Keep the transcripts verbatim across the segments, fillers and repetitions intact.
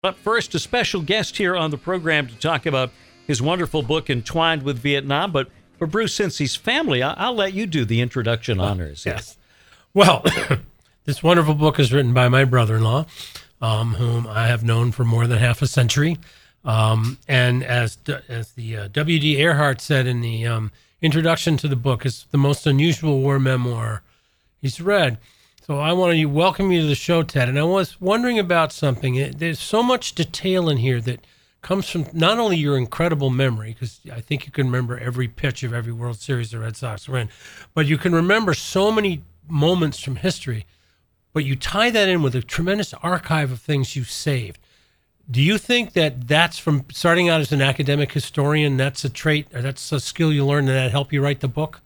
But first, a special guest here on the program to talk about his wonderful book, Entwined with Vietnam. But for Bruce, since he's family, I'll let you do the introduction honors. Yes. Well, this wonderful book is written by my brother-in-law, um, whom I have known for more than half a century. Um, and as as the uh, W D Earhart said in the um, introduction to the book, it's the most unusual war memoir he's read. So I want to welcome you to the show, Ted. And I was wondering about something. There's so much detail in here that comes from not only your incredible memory, because I think you can remember every pitch of every World Series the Red Sox were in, but you can remember so many moments from history, but you tie that in with a tremendous archive of things you saved. Do you think that that's from starting out as an academic historian, that's a trait, or that's a skill you learned and that helped you write the book?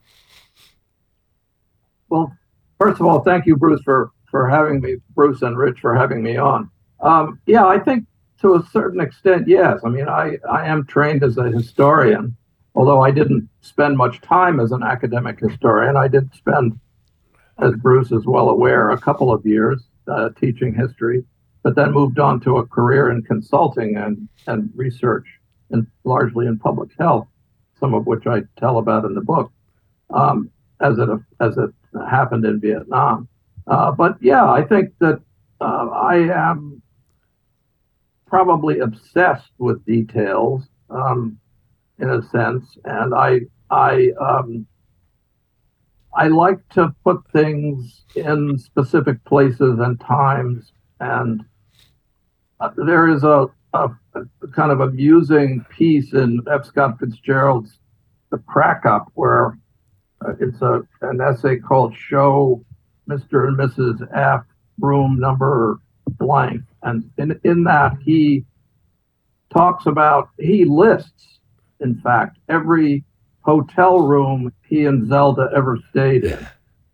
Well, first of all, thank you, Bruce, for, for having me, Bruce and Rich, for having me on. Um, yeah, I think to a certain extent, yes. I mean, I, I am trained as a historian, although I didn't spend much time as an academic historian. I did spend, as Bruce is well aware, a couple of years uh, teaching history, but then moved on to a career in consulting and, and research, and largely in public health, some of which I tell about in the book, um, as it as it happened in Vietnam. Uh, but yeah, I think that uh, I am probably obsessed with details, um, in a sense, and I I um, I like to put things in specific places and times, and uh, there is a, a, a kind of amusing piece in F. Scott Fitzgerald's The Crack-Up, where uh, it's a an essay called "Show Mister and Missus F Room Number Blank," and in in that he talks about he lists, in fact, every hotel room he and Zelda ever stayed in.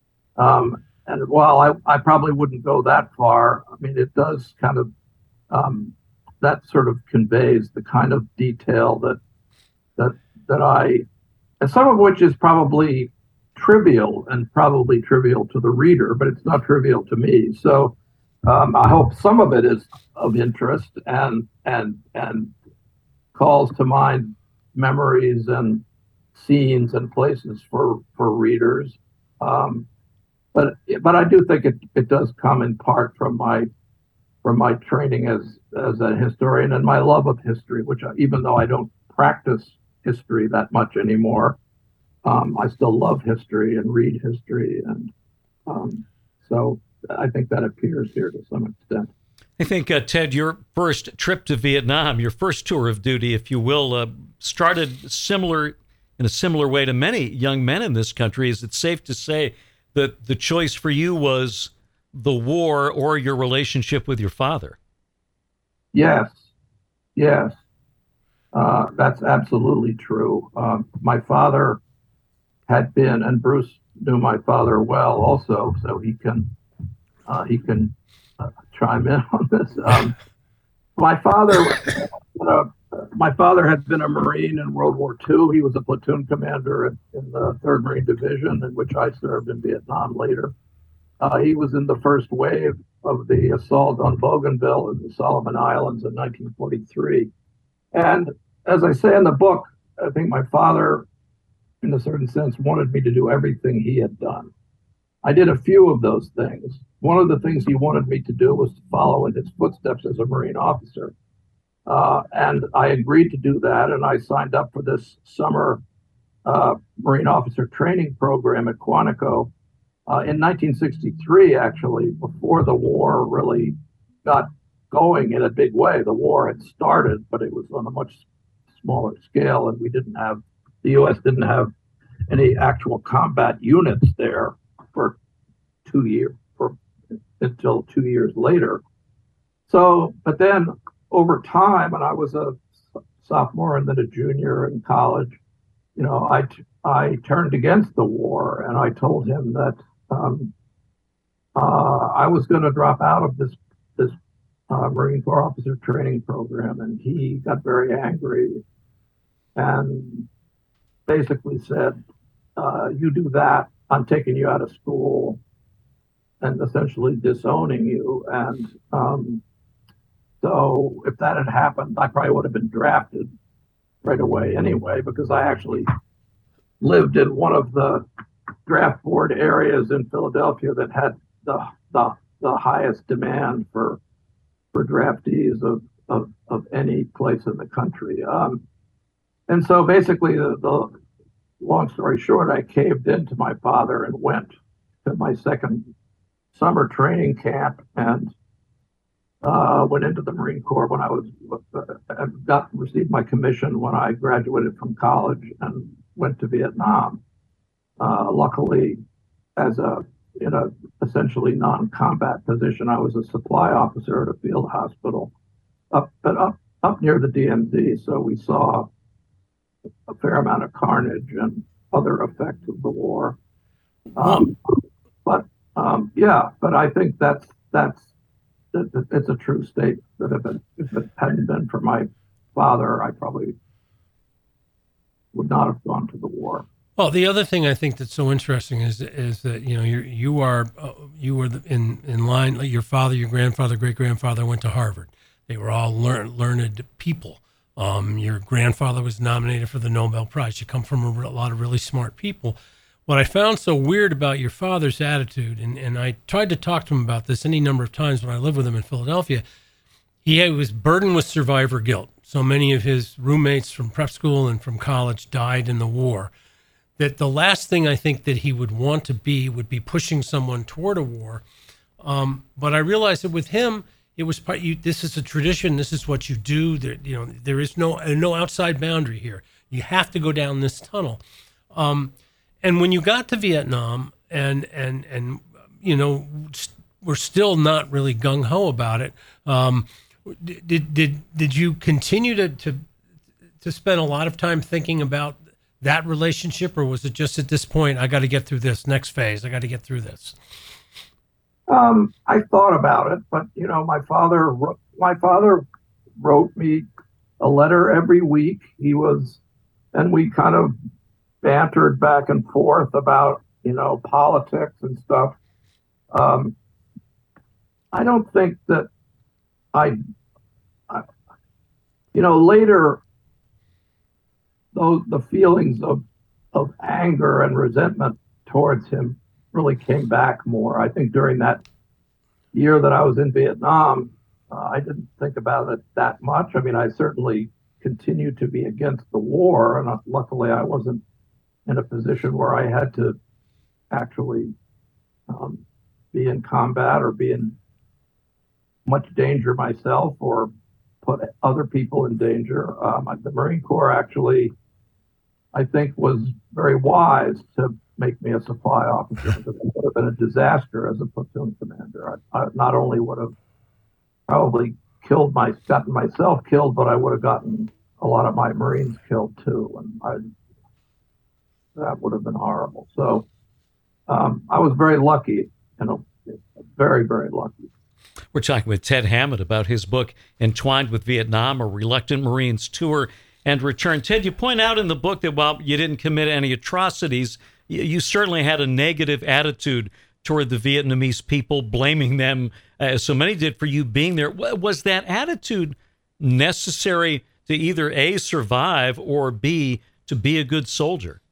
Um, and while I, I probably wouldn't go that far, I mean, it does kind of, um, that sort of conveys the kind of detail that, that, that I, and some of which is probably trivial and probably trivial to the reader, but it's not trivial to me. So um, I hope some of it is of interest and, and, and calls to mind memories and scenes and places for for readers, um, but but I do think it, it does come in part from my from my training as as a historian and my love of history, which I, even though I don't practice history that much anymore, um, I still love history and read history, and um, so I think that appears here to some extent. I think, uh, Ted, your first trip to Vietnam, your first tour of duty, if you will, uh, started similar in a similar way to many young men in this country. Is it safe to say that the choice for you was the war or your relationship with your father? Yes, yes, uh, that's absolutely true. Um, my father had been, and Bruce knew my father well also, so he can uh, he can uh, chime in on this. Um, my father, you know, my father had been a Marine in World War Two. He was a platoon commander in, in the third Marine Division, in which I served in Vietnam later. Uh, he was in the first wave of the assault on Bougainville in the Solomon Islands in nineteen forty-three. And as I say in the book, I think my father, in a certain sense, wanted me to do everything he had done. I did a few of those things. One of the things he wanted me to do was to follow in his footsteps as a Marine officer. Uh, and I agreed to do that, and I signed up for this summer uh, Marine officer training program at Quantico uh, in nineteen sixty-three, actually, before the war really got going in a big way. The war had started, but it was on a much smaller scale, and we didn't have, the U S didn't have any actual combat units there for two years, for until two years later. So, but then over time, and I was a sophomore and then a junior in college, you know, I, I turned against the war, and I told him that um, uh, I was going to drop out of this this uh, Marine Corps officer training program, and he got very angry and basically said, uh, "You do that, I'm taking you out of school," and essentially disowning you. And um, So if that had happened, I probably would have been drafted right away anyway, because I actually lived in one of the draft board areas in Philadelphia that had the the, the highest demand for for draftees of, of, of any place in the country. Um, and so basically, the, the long story short, I caved into my father and went to my second summer training camp and uh, went into the Marine Corps when I was uh, got received my commission when I graduated from college and went to Vietnam. Uh, luckily, as a in a essentially non-combat position, I was a supply officer at a field hospital up but up up near the D M Z. So we saw a fair amount of carnage and other effects of the war. Um, but um, yeah, but I think that's that's it's a true statement that if it, if it hadn't been for my father, I probably would not have gone to the war. Well, the other thing I think that's so interesting is is that you know you you are uh, you were in in line. Like your father, your grandfather, great grandfather went to Harvard. They were all learn, learned people. Um, your grandfather was nominated for the Nobel Prize. You come from a, a lot of really smart people. What I found so weird about your father's attitude, and, and I tried to talk to him about this any number of times when I lived with him in Philadelphia, he was burdened with survivor guilt. So many of his roommates from prep school and from college died in the war, that the last thing I think that he would want to be would be pushing someone toward a war. Um, but I realized that with him, it was part. You, this is a tradition. This is what you do. There, you know, there is no no outside boundary here. You have to go down this tunnel. Um, and when you got to Vietnam, and and and you know, we're still not really gung ho about it. Um, did did did you continue to to to spend a lot of time thinking about that relationship, or was it just at this point, I got to get through this next phase? I got to get through this. Um, I thought about it, but you know, my father, my father wrote me a letter every week. He was, and we kind of bantered back and forth about, you know, politics and stuff. Um, I don't think that I, I you know, later, those the feelings of of anger and resentment towards him really came back more. I think during that year that I was in Vietnam, uh, I didn't think about it that much. I mean, I certainly continued to be against the war, and uh, luckily I wasn't in a position where I had to actually um, be in combat or be in much danger myself or put other people in danger. Um, the Marine Corps actually, I think, was very wise to make me a supply officer, because it would have been a disaster as a platoon commander. I, I not only would have probably killed my, gotten myself killed, but I would have gotten a lot of my Marines killed too, and I, that would have been horrible. So um, I was very lucky, you know, very, very lucky. We're talking with Ted Hammond about his book, Entwined with Vietnam, A Reluctant Marine's Tour and Return. Ted, you point out in the book that while you didn't commit any atrocities, you, you certainly had a negative attitude toward the Vietnamese people, blaming them, as so many did, for you being there. Was that attitude necessary to either A, survive, or B, to be a good soldier?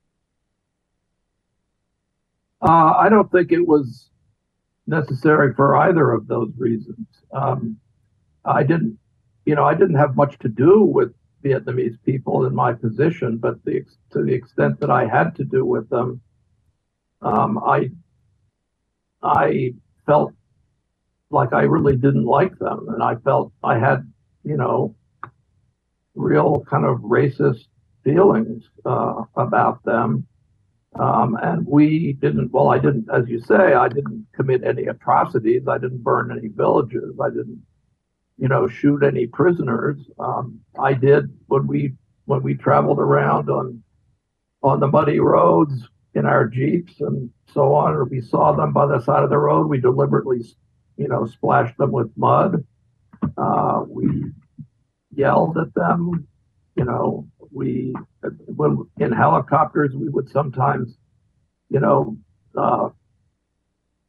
Uh, I don't think it was necessary for either of those reasons. Um, I didn't, you know, I didn't have much to do with Vietnamese people in my position, but the, to the extent that I had to do with them, um, I, I felt like I really didn't like them, and I felt I had, you know, real kind of racist feelings uh, about them. Um, and we didn't, well, I didn't, as you say, I didn't commit any atrocities. I didn't burn any villages. I didn't, you know, shoot any prisoners. Um, I did when we, when we traveled around on, on the muddy roads in our Jeeps and so on, or we saw them by the side of the road, we deliberately, you know, splashed them with mud. Uh, we yelled at them, you know, we, when in helicopters, we would sometimes, you know, uh,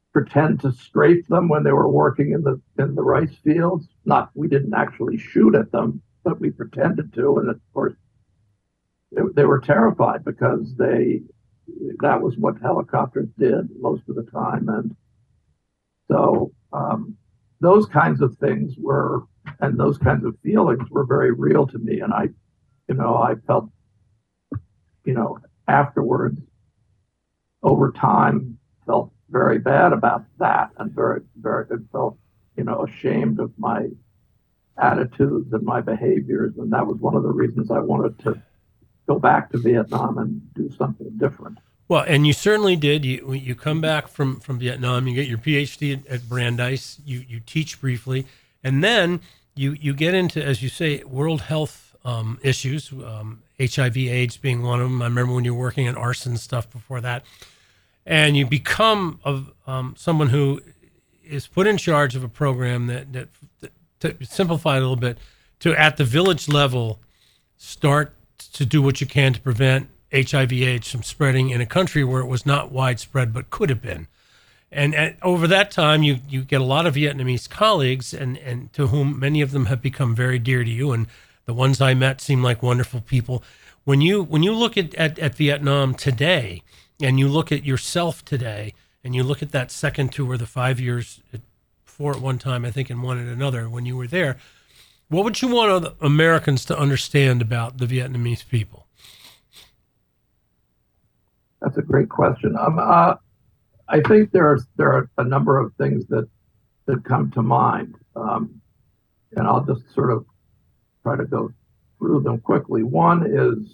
pretend to strafe them when they were working in the in the rice fields. Not we didn't actually shoot at them, but we pretended to, and of course they, they were terrified because they that was what helicopters did most of the time, and so um, those kinds of things were and those kinds of feelings were very real to me, and I, you know, I felt, you know, afterwards, over time, felt very bad about that, and very, very, felt, you know, ashamed of my attitudes and my behaviors, and that was one of the reasons I wanted to go back to Vietnam and do something different. Well, and you certainly did. You you come back from, from Vietnam, you get your P H D at, at Brandeis, you you teach briefly, and then you you get into, as you say, world health um, issues, um, H I V AIDS being one of them. I remember when you were working on arson stuff before that. And you become of um, someone who is put in charge of a program that, that, that, to simplify it a little bit, to at the village level start to do what you can to prevent H I V AIDS from spreading in a country where it was not widespread but could have been. And, and over that time, you you get a lot of Vietnamese colleagues, and, and to whom many of them have become very dear to you. And the ones I met seem like wonderful people. When you when you look at, at, at Vietnam today, and you look at yourself today, and you look at that second tour, the five years, four at one time, I think, and one at another when you were there, what would you want other Americans to understand about the Vietnamese people? That's a great question. Um, uh, I think there are there are a number of things that that come to mind, um, and I'll just sort of try to go through them quickly. One is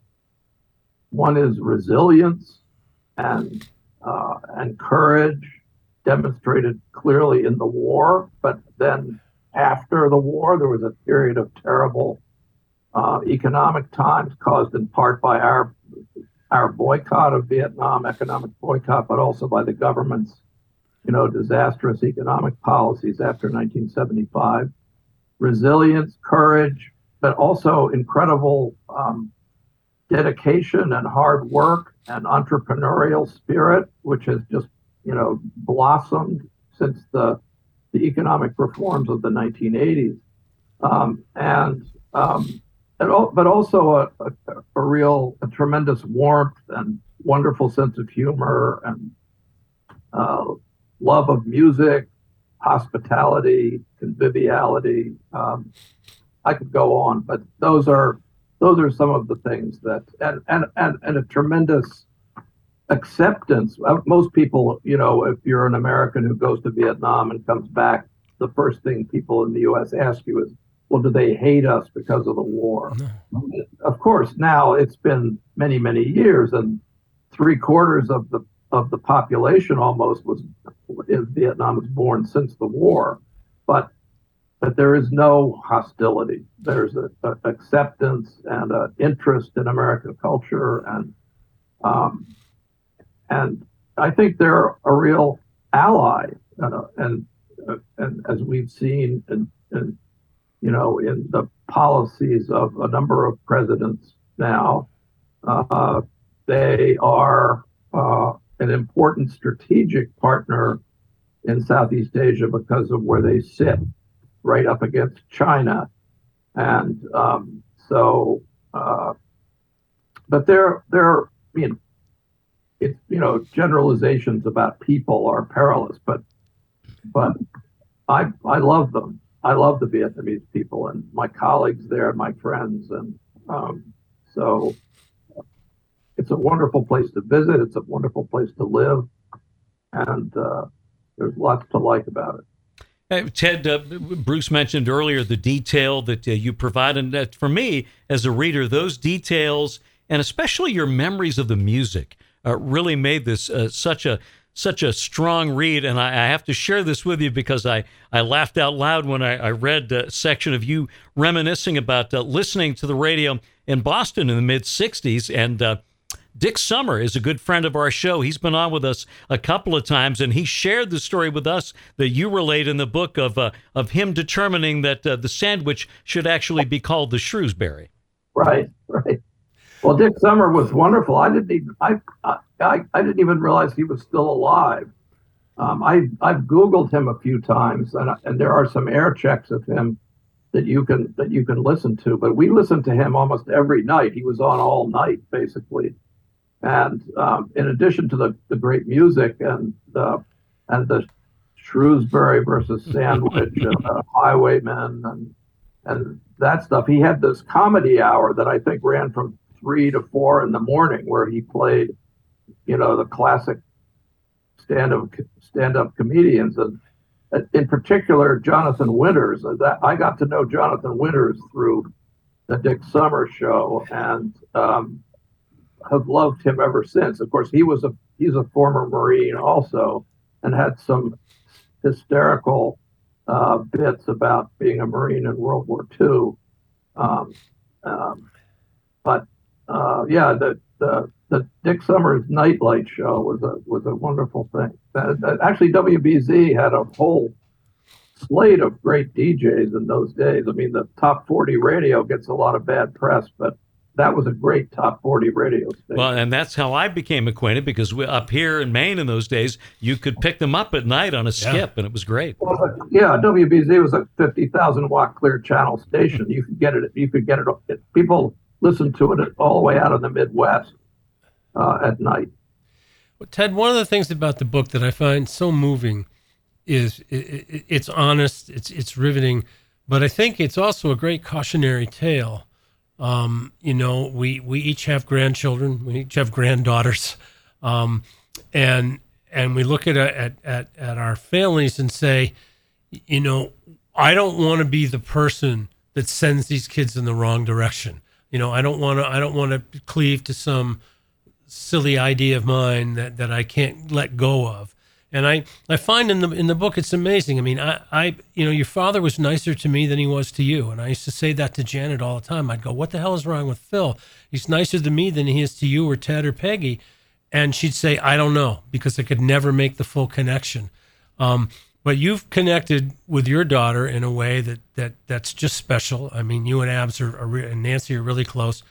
one is resilience and uh, and courage, demonstrated clearly in the war, but then after the war, there was a period of terrible uh, economic times caused in part by our our boycott of Vietnam, economic boycott, but also by the government's, you know, disastrous economic policies after nineteen seventy-five. Resilience, courage, but also incredible um, dedication and hard work and entrepreneurial spirit, which has just, you know, blossomed since the the economic reforms of the nineteen eighties, um, and um, and all, but also a, a, a real, a tremendous warmth and wonderful sense of humor and uh, love of music, hospitality, conviviality. Um, I could go on, but those are those are some of the things that, and and and, and a tremendous acceptance. Most people, you know, if you're an American who goes to Vietnam and comes back, the first thing people in the U S ask you is, well, do they hate us because of the war? No. Of course, now it's been many, many years, and three quarters of the of the population almost was in Vietnam was born since the war, but but there is no hostility. There's a, a acceptance and an interest in American culture, and um, and I think they're a real ally, uh, and uh, and as we've seen, in, in you know, in the policies of a number of presidents now, uh, they are uh, an important strategic partner in Southeast Asia because of where they sit, right up against China, and um, so. Uh, but they're they're you know, it's you know generalizations about people are perilous, but but I I love them. I love the Vietnamese people and my colleagues there, my friends, and um, so it's a wonderful place to visit. It's a wonderful place to live, and uh, there's lots to like about it. Hey, Ted, uh, Bruce mentioned earlier the detail that uh, you provide, and that for me as a reader, those details and especially your memories of the music uh, really made this uh, such a such a strong read. And I, I have to share this with you because I, I laughed out loud when I, I read a section of you reminiscing about uh, listening to the radio in Boston in the mid sixties. And uh, Dick Summer is a good friend of our show. He's been on with us a couple of times, and he shared the story with us that you relate in the book of uh, of him determining that uh, the sandwich should actually be called the Shrewsbury. Right, right. Well, Dick Summer was wonderful. I didn't even I I, I didn't even realize he was still alive. Um, I I've Googled him a few times, and and there are some air checks of him that you can that you can listen to. But we listened to him almost every night. He was on all night basically, and um, in addition to the, the great music and the and the Shrewsbury versus Sandwich and uh, Highwaymen and and that stuff, he had this comedy hour that I think ran from three to four in the morning, where he played, you know, the classic stand-up stand-up comedians, and in particular Jonathan Winters. That I got to know Jonathan Winters through the Dick Summers show, and um, have loved him ever since. Of course, he was a he's a former Marine also, and had some hysterical uh, bits about being a Marine in World War Two. Um, um, but uh, yeah, the the the Dick Summers Nightlight show was a was a wonderful thing. That, that, actually, W B Z had a whole slate of great D Js in those days. I mean, the Top forty radio gets a lot of bad press, but that was a great Top forty radio station. Well, and that's how I became acquainted, because we, up here in Maine in those days, you could pick them up at night on a skip, yeah. and it was great. Well, yeah, W B Z was a fifty thousand watt clear channel station. You could get it. You could get it. People listened to it all the way out of the Midwest uh, at night. Well, Ted, one of the things about the book that I find so moving is it, it, it's honest, it's it's riveting, but I think it's also a great cautionary tale. Um, you know, we, we each have grandchildren, we each have granddaughters, um, and and we look at, at at at our families and say, you know, I don't want to be the person that sends these kids in the wrong direction. You know, I don't want to I don't want to cleave to some silly idea of mine that, that I can't let go of. And I, I find in the in the book, it's amazing. I mean, I, I, you know, your father was nicer to me than he was to you. And I used to say that to Janet all the time. I'd go, what the hell is wrong with Phil? He's nicer to me than he is to you or Ted or Peggy. And she'd say, I don't know, because I could never make the full connection. Um, but you've connected with your daughter in a way that, that that's just special. I mean, you and Abs are, are re- and Nancy are really close.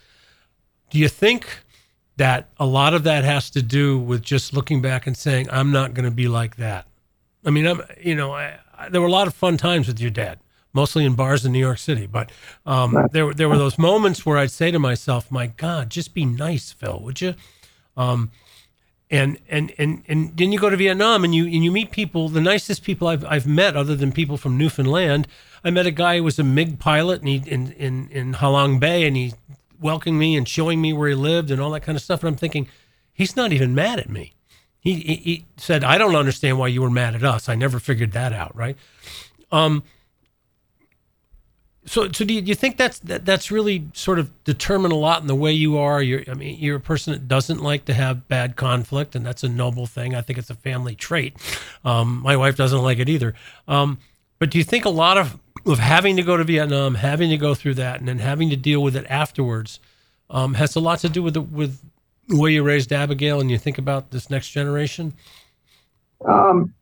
Do you think that a lot of that has to do with just looking back and saying, I'm not going to be like that? I mean, I'm, you know, I, I, there were a lot of fun times with your dad, mostly in bars in New York City. But um, there, there were those moments where I'd say to myself, my God, just be nice, Phil, would you? Um, and, and, and, and then you go to Vietnam and you, and you meet people, the nicest people I've, I've met, other than people from Newfoundland. I met a guy who was a MiG pilot and he, in, in, in Ha Long Bay, and he welcoming me and showing me where he lived and all that kind of stuff. And I'm thinking, he's not even mad at me. He, he, he said, I don't understand why you were mad at us. I never figured that out. Right. Um, so, so do you, do you think that's, that, that's really sort of determined a lot in the way you are? You're, I mean, you're a person that doesn't like to have bad conflict, and that's a noble thing. I think it's a family trait. Um, my wife doesn't like it either. Um, but do you think a lot of, of having to go to Vietnam, having to go through that, and then having to deal with it afterwards, um, has a lot to do with the, with the way you raised Abigail, and you think about this next generation? Um,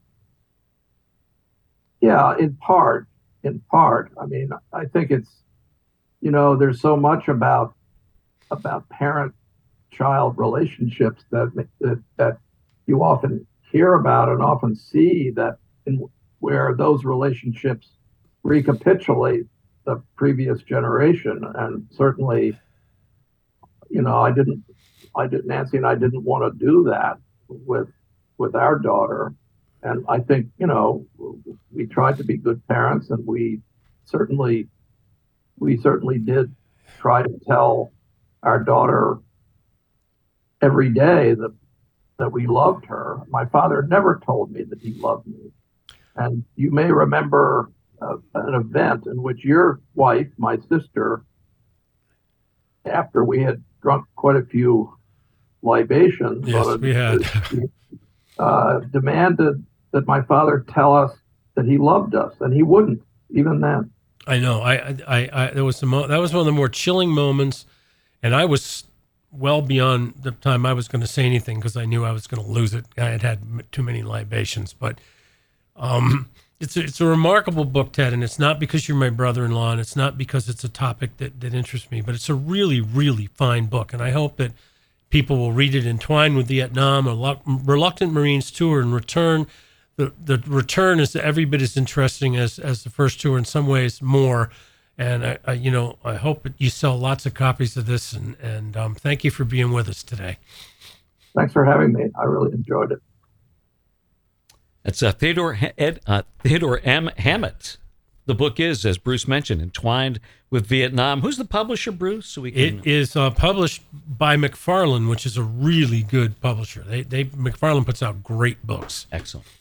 yeah, in part, in part. I mean, I think it's, you know, there's so much about about parent-child relationships that that that you often hear about and often see that in where those relationships recapitulate the previous generation. And certainly, you know, I didn't, I did, Nancy and I didn't want to do that with, with our daughter. And I think, you know, we tried to be good parents, and we certainly, we certainly did try to tell our daughter every day that, that we loved her. My father never told me that he loved me. And you may remember Uh, an event in which your wife, my sister, after we had drunk quite a few libations, yes, uh, we had, uh, demanded that my father tell us that he loved us, and he wouldn't even then. I know. I, I, I there was some. That was one of the more chilling moments, and I was well beyond the time I was going to say anything because I knew I was going to lose it. I had had too many libations, but. Um, It's a, it's a remarkable book, Ted, and it's not because you're my brother-in-law, and it's not because it's a topic that, that interests me, but it's a really, really fine book, and I hope that people will read it entwined with Vietnam, a Reluctant Marines Tour, and return the the return is every bit as interesting as as the first two, or in some ways more. And I, I you know, I hope that you sell lots of copies of this. And and um, thank you for being with us today. Thanks for having me. I really enjoyed it. That's uh, Theodore Ed, uh, Theodore M. Hammett. The book is, as Bruce mentioned, Entwined with Vietnam. Who's the publisher, Bruce? So we can... It is uh, published by McFarland, which is a really good publisher. They they McFarland puts out great books. Excellent.